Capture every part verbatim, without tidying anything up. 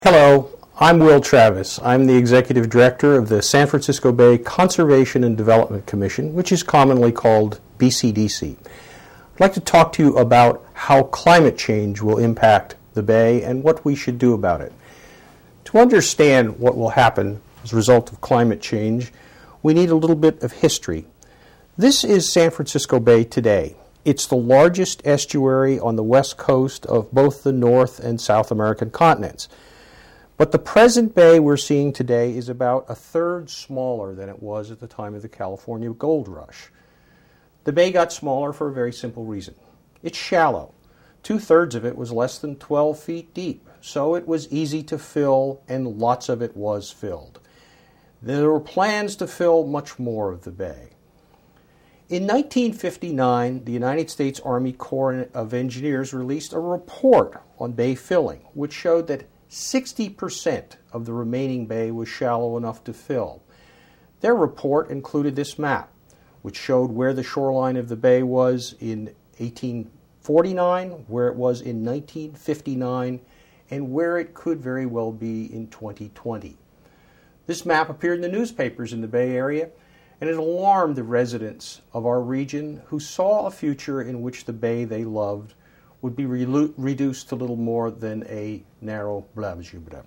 Hello, I'm Will Travis. I'm the Executive Director of the San Francisco Bay Conservation and Development Commission, which is commonly called B C D C. I'd like to talk to you about how climate change will impact the Bay and what we should do about it. To understand what will happen as a result of climate change, we need a little bit of history. This is San Francisco Bay today. It's the largest estuary on the west coast of both the North and South American continents. But the present bay we're seeing today is about a third smaller than it was at the time of the California gold rush. The bay got smaller for a very simple reason. It's shallow. Two-thirds of it was less than twelve feet deep, so it was easy to fill, and lots of it was filled. There were plans to fill much more of the bay. In nineteen fifty-nine, the United States Army Corps of Engineers released a report on bay filling, which showed that sixty percent of the remaining bay was shallow enough to fill. Their report included this map, which showed where the shoreline of the bay was in eighteen forty-nine, where it was in nineteen fifty-nine, and where it could very well be in twenty twenty. This map appeared in the newspapers in the Bay Area, and it alarmed the residents of our region who saw a future in which the bay they loved would be re- reduced to little more than a narrow blabjubra.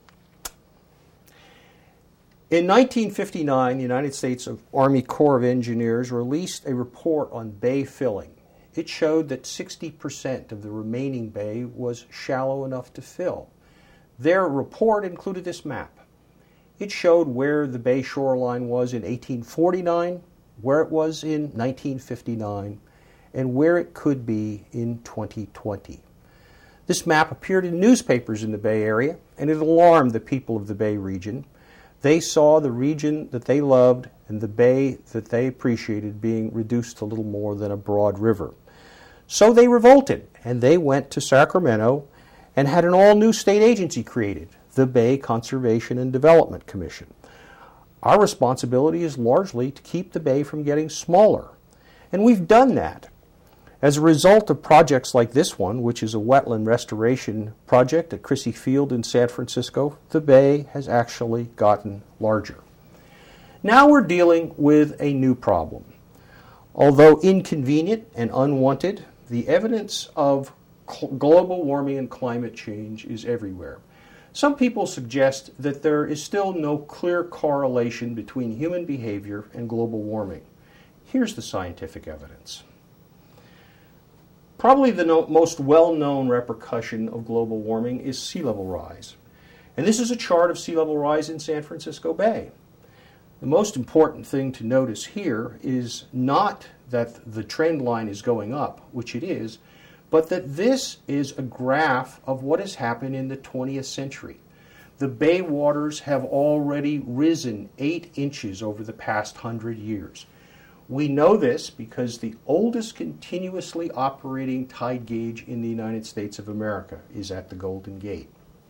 In nineteen fifty-nine, the United States Army Corps of Engineers released a report on bay filling. It showed that sixty percent of the remaining bay was shallow enough to fill. Their report included this map. It showed where the bay shoreline was in eighteen forty-nine, where it was in nineteen fifty-nine, and where it could be in twenty twenty. This map appeared in newspapers in the Bay Area, and it alarmed the people of the Bay region. They saw the region that they loved and the bay that they appreciated being reduced to little more than a broad river. So they revolted, and they went to Sacramento and had an all-new state agency created, the Bay Conservation and Development Commission. Our responsibility is largely to keep the bay from getting smaller, and we've done that. As a result of projects like this one, which is a wetland restoration project at Crissy Field in San Francisco, the bay has actually gotten larger. Now we're dealing with a new problem. Although inconvenient and unwanted, the evidence of cl- global warming and climate change is everywhere. Some people suggest that there is still no clear correlation between human behavior and global warming. Here's the scientific evidence. Probably the no- most well-known repercussion of global warming is sea level rise. And this is a chart of sea level rise in San Francisco Bay. The most important thing to notice here is not that the trend line is going up, which it is, but that this is a graph of what has happened in the twentieth century. The bay waters have already risen eight inches over the past hundred years. We know this because the oldest continuously operating tide gauge in the United States of America is at the Golden Gate.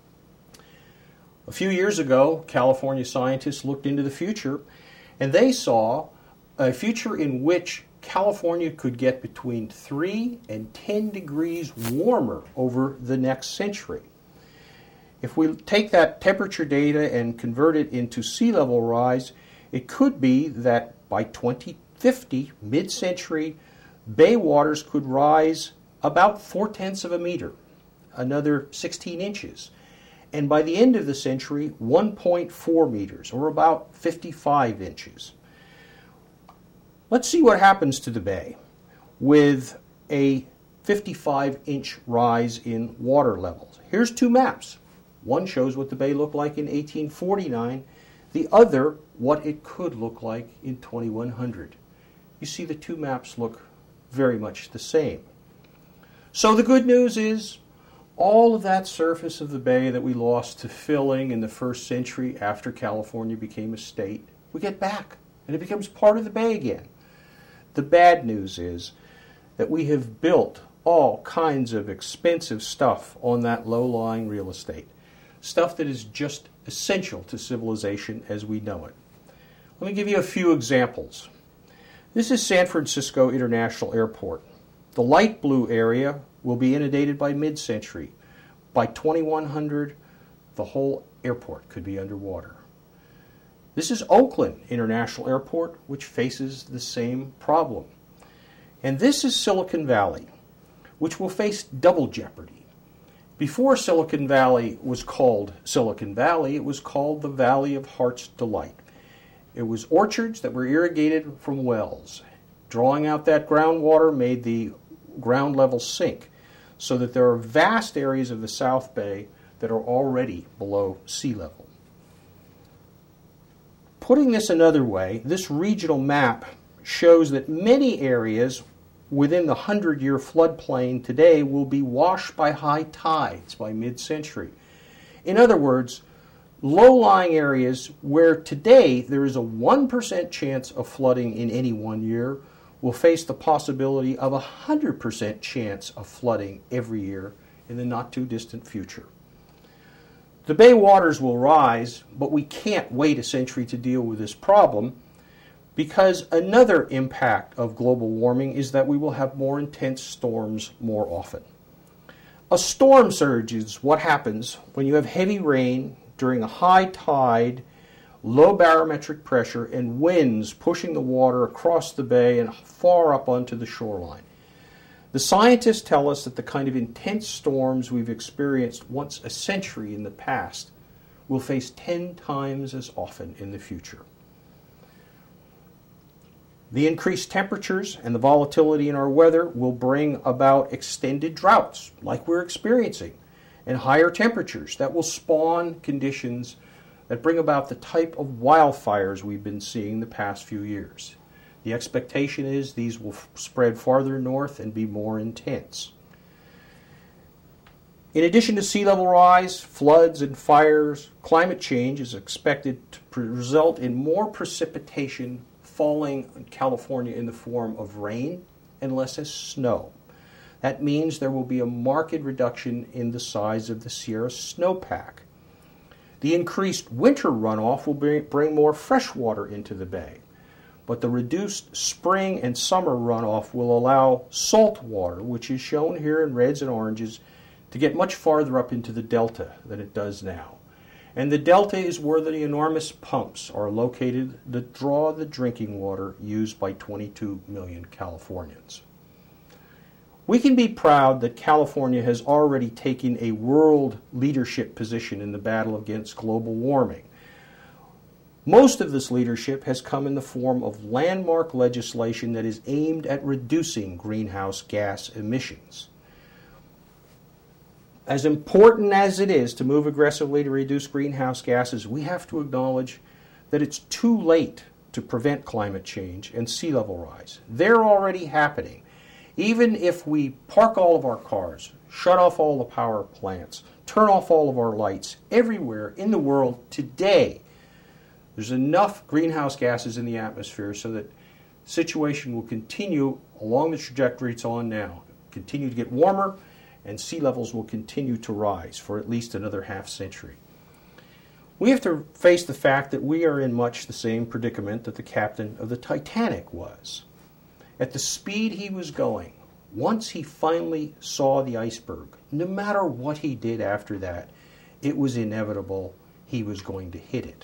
A few years ago, California scientists looked into the future, and they saw a future in which California could get between three and ten degrees warmer over the next century. If we take that temperature data and convert it into sea level rise, it could be that by twenty fifty, mid-century, bay waters could rise about four-tenths of a meter, another sixteen inches. And by the end of the century, one point four meters, or about fifty-five inches. Let's see what happens to the bay with a fifty-five inch rise in water levels. Here's two maps. One shows what the bay looked like in eighteen forty-nine, the other what it could look like in twenty-one hundred. You see the two maps look very much the same. So the good news is all of that surface of the bay that we lost to filling in the first century after California became a state, we get back, and it becomes part of the bay again. The bad news is that we have built all kinds of expensive stuff on that low-lying real estate, stuff that is just essential to civilization as we know it. Let me give you a few examples. This is San Francisco International Airport. The light blue area will be inundated by mid-century. By twenty-one hundred, the whole airport could be underwater. This is Oakland International Airport, which faces the same problem. And this is Silicon Valley, which will face double jeopardy. Before Silicon Valley was called Silicon Valley, it was called the Valley of Heart's Delight. It was orchards that were irrigated from wells. Drawing out that groundwater made the ground level sink, so that there are vast areas of the South Bay that are already below sea level. Putting this another way, this regional map shows that many areas within the hundred-year floodplain today will be washed by high tides by mid-century. In other words, low-lying areas where today there is a one percent chance of flooding in any one year will face the possibility of a one hundred percent chance of flooding every year in the not-too-distant future. The bay waters will rise, but we can't wait a century to deal with this problem, because another impact of global warming is that we will have more intense storms more often. A storm surge is what happens when you have heavy rain during a high tide, low barometric pressure, and winds pushing the water across the bay and far up onto the shoreline. The scientists tell us that the kind of intense storms we've experienced once a century in the past will face ten times as often in the future. The increased temperatures and the volatility in our weather will bring about extended droughts, like we're experiencing, and higher temperatures that will spawn conditions that bring about the type of wildfires we've been seeing the past few years. The expectation is these will f- spread farther north and be more intense. In addition to sea level rise, floods, and fires, climate change is expected to pre- result in more precipitation falling in California in the form of rain and less as snow. That means there will be a marked reduction in the size of the Sierra snowpack. The increased winter runoff will bring, bring more fresh water into the bay, but the reduced spring and summer runoff will allow salt water, which is shown here in reds and oranges, to get much farther up into the delta than it does now. And the delta is where the enormous pumps are located that draw the drinking water used by twenty-two million Californians. We can be proud that California has already taken a world leadership position in the battle against global warming. Most of this leadership has come in the form of landmark legislation that is aimed at reducing greenhouse gas emissions. As important as it is to move aggressively to reduce greenhouse gases, we have to acknowledge that it's too late to prevent climate change and sea level rise. They're already happening. Even if we park all of our cars, shut off all the power plants, turn off all of our lights, everywhere in the world today, there's enough greenhouse gases in the atmosphere so that the situation will continue along the trajectory it's on now, continue to get warmer, and sea levels will continue to rise for at least another half century. We have to face the fact that we are in much the same predicament that the captain of the Titanic was. At the speed he was going, once he finally saw the iceberg, no matter what he did after that, it was inevitable he was going to hit it.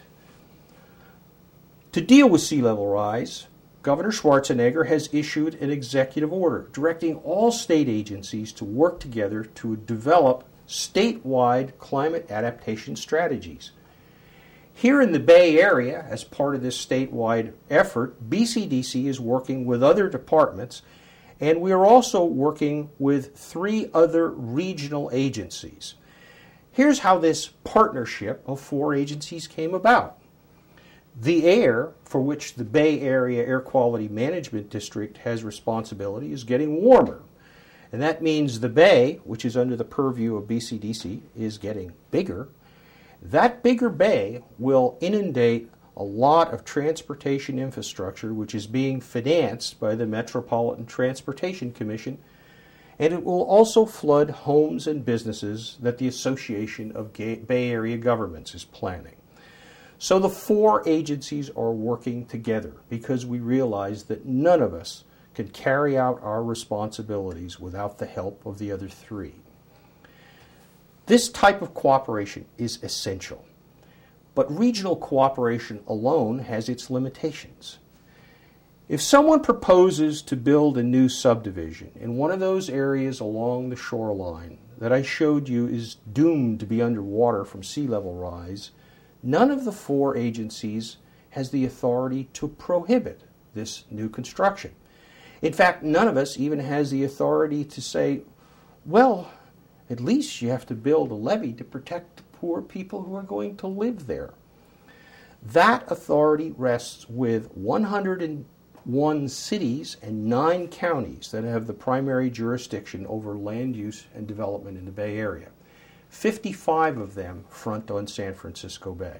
To deal with sea level rise, Governor Schwarzenegger has issued an executive order directing all state agencies to work together to develop statewide climate adaptation strategies. Here in the Bay Area, as part of this statewide effort, B C D C is working with other departments, and we are also working with three other regional agencies. Here's how this partnership of four agencies came about. The air, for which the Bay Area Air Quality Management District has responsibility, is getting warmer. And that means the bay, which is under the purview of B C D C, is getting bigger. That bigger bay will inundate a lot of transportation infrastructure, which is being financed by the Metropolitan Transportation Commission, and it will also flood homes and businesses that the Association of Bay Area Governments is planning. So the four agencies are working together because we realize that none of us can carry out our responsibilities without the help of the other three. This type of cooperation is essential, but regional cooperation alone has its limitations. If someone proposes to build a new subdivision in one of those areas along the shoreline that I showed you is doomed to be underwater from sea level rise, none of the four agencies has the authority to prohibit this new construction. In fact, none of us even has the authority to say, well, at least you have to build a levee to protect the poor people who are going to live there. That authority rests with one hundred one cities and nine counties that have the primary jurisdiction over land use and development in the Bay Area. fifty-five of them front on San Francisco Bay.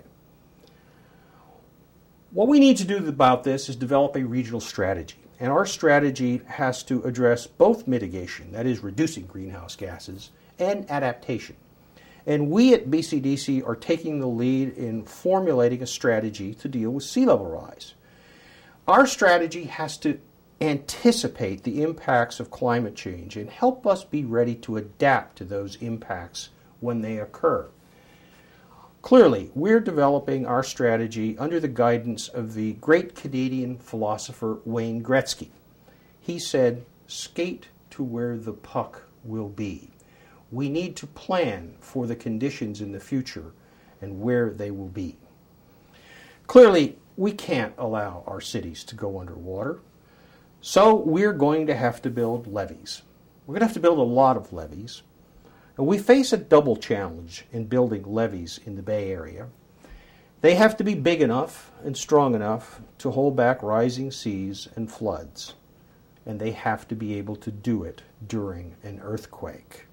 What we need to do about this is develop a regional strategy. And our strategy has to address both mitigation, that is reducing greenhouse gases, and adaptation. And we at B C D C are taking the lead in formulating a strategy to deal with sea level rise. Our strategy has to anticipate the impacts of climate change and help us be ready to adapt to those impacts when they occur. Clearly, we're developing our strategy under the guidance of the great Canadian philosopher Wayne Gretzky. He said, "Skate to where the puck will be." We need to plan for the conditions in the future and where they will be. Clearly, we can't allow our cities to go underwater, so we're going to have to build levees. We're going to have to build a lot of levees. And we face a double challenge in building levees in the Bay Area. They have to be big enough and strong enough to hold back rising seas and floods. And they have to be able to do it during an earthquake.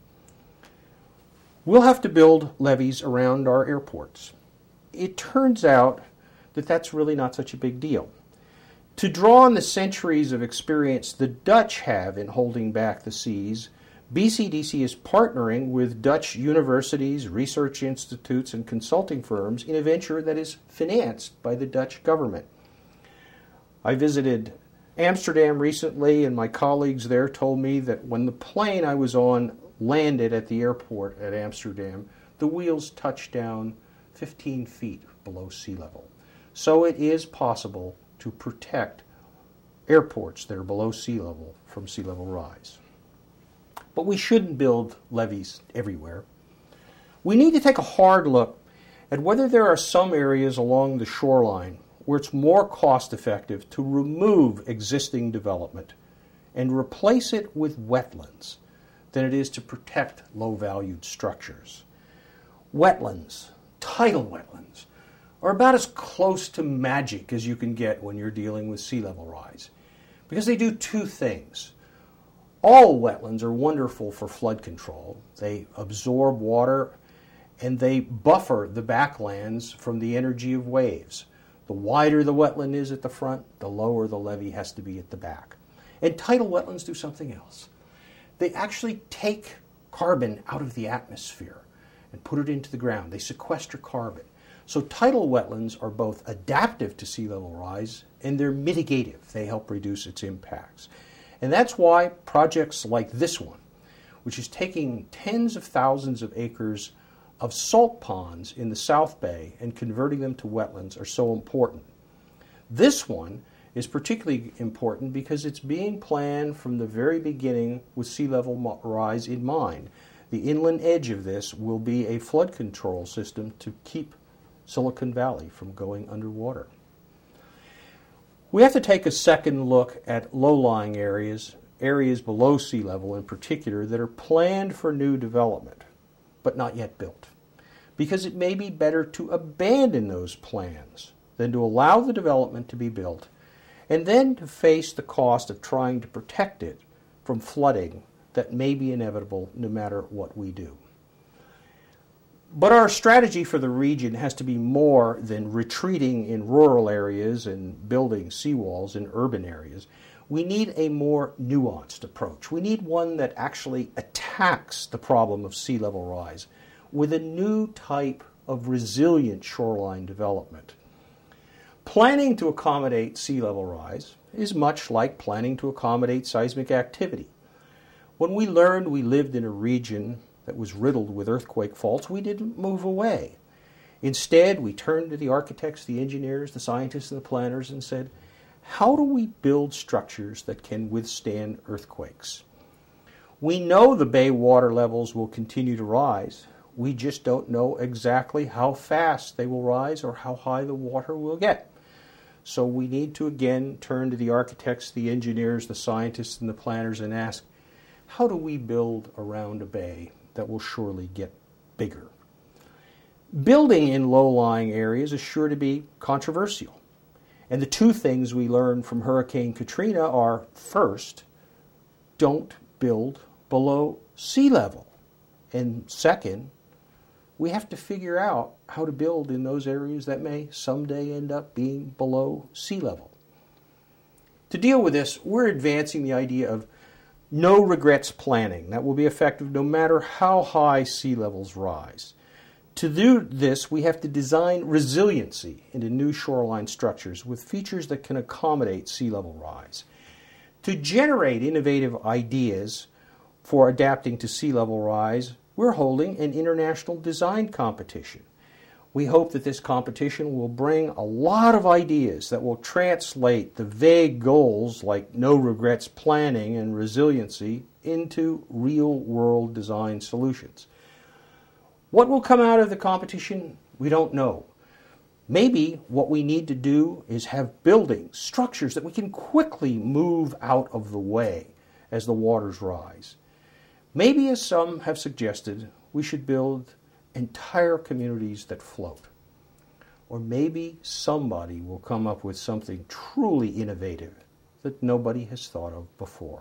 We'll have to build levees around our airports. It turns out that that's really not such a big deal. To draw on the centuries of experience the Dutch have in holding back the seas, B C D C is partnering with Dutch universities, research institutes, and consulting firms in a venture that is financed by the Dutch government. I visited Amsterdam recently, and my colleagues there told me that when the plane I was on landed at the airport at Amsterdam, the wheels touched down fifteen feet below sea level. So it is possible to protect airports that are below sea level from sea level rise. But we shouldn't build levees everywhere. We need to take a hard look at whether there are some areas along the shoreline where it's more cost-effective to remove existing development and replace it with wetlands than it is to protect low-valued structures. Wetlands, tidal wetlands, are about as close to magic as you can get when you're dealing with sea level rise, because they do two things. All wetlands are wonderful for flood control. They absorb water and they buffer the backlands from the energy of waves. The wider the wetland is at the front, the lower the levee has to be at the back. And tidal wetlands do something else. They actually take carbon out of the atmosphere and put it into the ground. They sequester carbon. So tidal wetlands are both adaptive to sea level rise and they're mitigative. They help reduce its impacts. And that's why projects like this one, which is taking tens of thousands of acres of salt ponds in the South Bay and converting them to wetlands, are so important. This one is particularly important because it's being planned from the very beginning with sea level rise in mind. The inland edge of this will be a flood control system to keep Silicon Valley from going underwater. We have to take a second look at low-lying areas, areas below sea level in particular, that are planned for new development, but not yet built. Because it may be better to abandon those plans than to allow the development to be built, and then to face the cost of trying to protect it from flooding that may be inevitable no matter what we do. But our strategy for the region has to be more than retreating in rural areas and building seawalls in urban areas. We need a more nuanced approach. We need one that actually attacks the problem of sea level rise with a new type of resilient shoreline development. Planning to accommodate sea level rise is much like planning to accommodate seismic activity. When we learned we lived in a region that was riddled with earthquake faults, we didn't move away. Instead, we turned to the architects, the engineers, the scientists, and the planners and said, how do we build structures that can withstand earthquakes? We know the bay water levels will continue to rise. We just don't know exactly how fast they will rise or how high the water will get. So we need to again turn to the architects, the engineers, the scientists, and the planners and ask, how do we build around a bay that will surely get bigger? Building in low-lying areas is sure to be controversial. And the two things we learned from Hurricane Katrina are, first, don't build below sea level. And second, we have to figure out how to build in those areas that may someday end up being below sea level. To deal with this, we're advancing the idea of no regrets planning that will be effective no matter how high sea levels rise. To do this, we have to design resiliency into new shoreline structures with features that can accommodate sea level rise. To generate innovative ideas for adapting to sea level rise, we're holding an international design competition. We hope that this competition will bring a lot of ideas that will translate the vague goals like no regrets planning and resiliency into real-world design solutions. What will come out of the competition, we don't know. Maybe what we need to do is have buildings, structures that we can quickly move out of the way as the waters rise. Maybe, as some have suggested, we should build entire communities that float. Or maybe somebody will come up with something truly innovative that nobody has thought of before.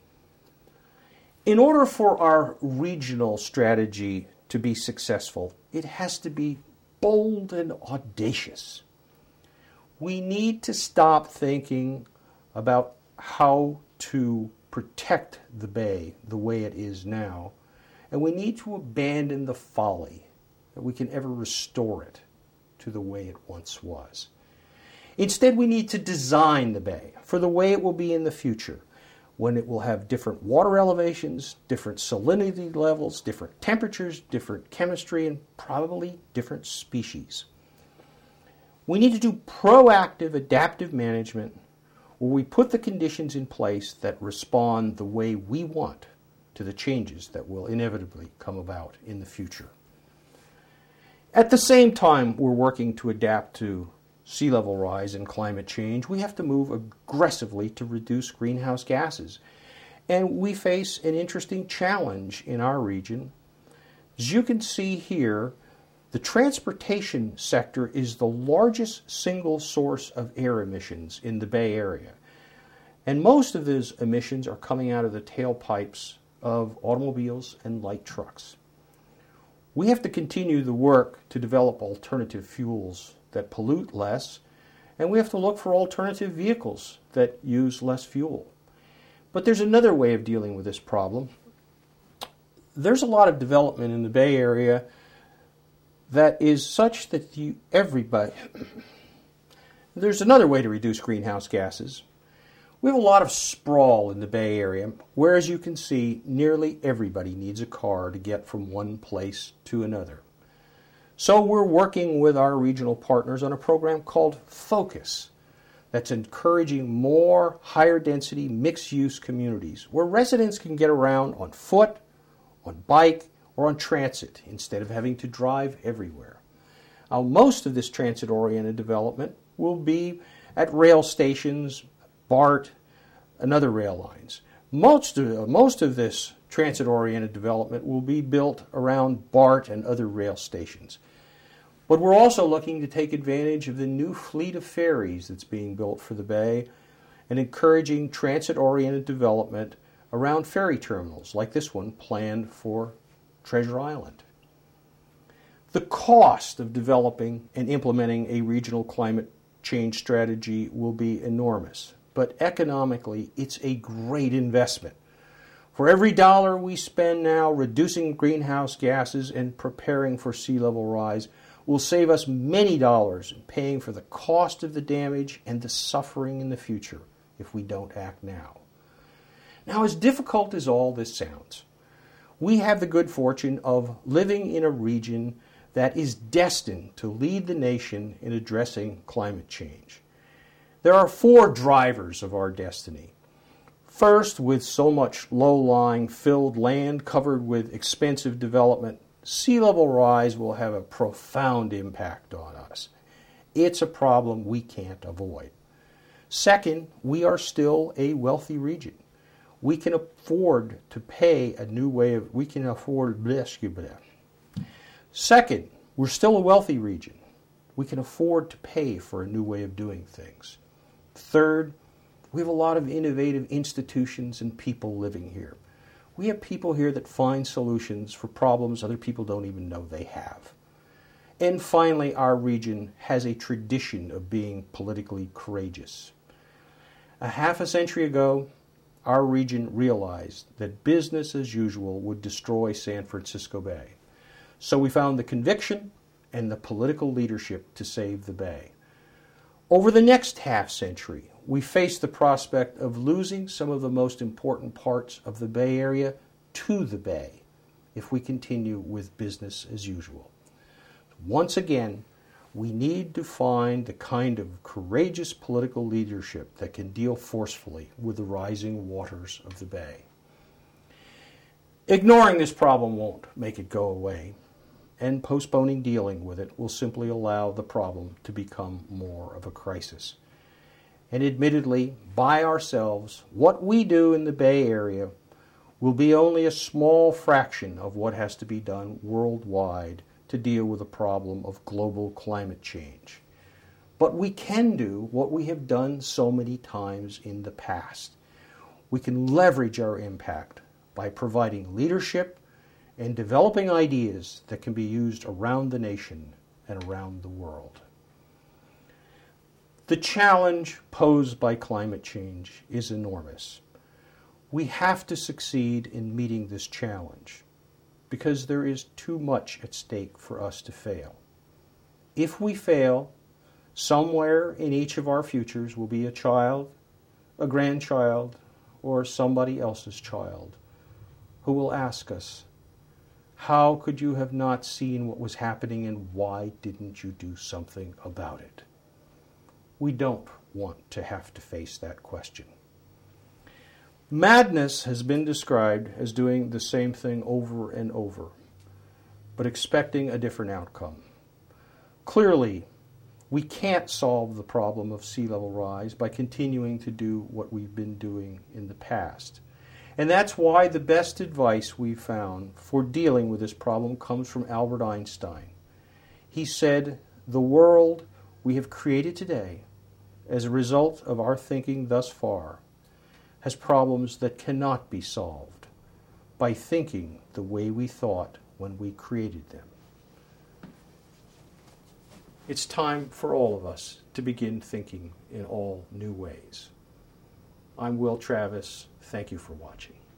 In order for our regional strategy to be successful, it has to be bold and audacious. We need to stop thinking about how to protect the bay the way it is now, and we need to abandon the folly that we can ever restore it to the way it once was. Instead, we need to design the bay for the way it will be in the future, when it will have different water elevations, different salinity levels, different temperatures, different chemistry, and probably different species. We need to do proactive adaptive management where we put the conditions in place that respond the way we want to the changes that will inevitably come about in the future. At the same time we're working to adapt to sea level rise and climate change, we have to move aggressively to reduce greenhouse gases. And we face an interesting challenge in our region. As you can see here, the transportation sector is the largest single source of air emissions in the Bay Area. And most of those emissions are coming out of the tailpipes of automobiles and light trucks. We have to continue the work to develop alternative fuels that pollute less, and we have to look for alternative vehicles that use less fuel. But there's another way of dealing with this problem. There's a lot of development in the Bay Area that is such that you, everybody, there's another way to reduce greenhouse gases. We have a lot of sprawl in the Bay Area, where, as you can see, nearly everybody needs a car to get from one place to another. So we're working with our regional partners on a program called FOCUS that's encouraging more higher density mixed-use communities where residents can get around on foot, on bike, or on transit instead of having to drive everywhere. Now, most of this transit-oriented development will be at rail stations, BART, and other rail lines. Most of, most of this transit-oriented development will be built around BART and other rail stations. But we're also looking to take advantage of the new fleet of ferries that's being built for the Bay and encouraging transit-oriented development around ferry terminals like this one planned for Treasure Island. The cost of developing and implementing a regional climate change strategy will be enormous, but economically it's a great investment. For every dollar we spend now reducing greenhouse gases and preparing for sea level rise, will save us many dollars in paying for the cost of the damage and the suffering in the future if we don't act now. Now, as difficult as all this sounds, We have the good fortune of living in a region that is destined to lead the nation in addressing climate change. There are four drivers of our destiny. First, with so much low-lying, filled land covered with expensive development, sea level rise will have a profound impact on us. It's a problem we can't avoid. Second, we are still a wealthy region. We can afford to pay a new way of, we can afford, Second, we're still a wealthy region. We can afford to pay for a new way of doing things. Third, we have a lot of innovative institutions and people living here. We have people here that find solutions for problems other people don't even know they have. And finally, our region has a tradition of being politically courageous. A half a century ago, our region realized that business as usual would destroy San Francisco Bay. So we found the conviction and the political leadership to save the Bay. Over the next half century, we faced the prospect of losing some of the most important parts of the Bay Area to the Bay if we continue with business as usual. Once again, we need to find the kind of courageous political leadership that can deal forcefully with the rising waters of the Bay. Ignoring this problem won't make it go away, and postponing dealing with it will simply allow the problem to become more of a crisis. And admittedly, by ourselves, what we do in the Bay Area will be only a small fraction of what has to be done worldwide to deal with the problem of global climate change. But we can do what we have done so many times in the past. We can leverage our impact by providing leadership and developing ideas that can be used around the nation and around the world. The challenge posed by climate change is enormous. We have to succeed in meeting this challenge, because there is too much at stake for us to fail. If we fail, somewhere in each of our futures will be a child, a grandchild, or somebody else's child who will ask us, how could you have not seen what was happening and why didn't you do something about it? We don't want to have to face that question. Madness has been described as doing the same thing over and over, but expecting a different outcome. Clearly, we can't solve the problem of sea level rise by continuing to do what we've been doing in the past. And that's why the best advice we've found for dealing with this problem comes from Albert Einstein. He said, "The world we have created today, as a result of our thinking thus far, has problems that cannot be solved by thinking the way we thought when we created them." It's time for all of us to begin thinking in all new ways. I'm Will Travis. Thank you for watching.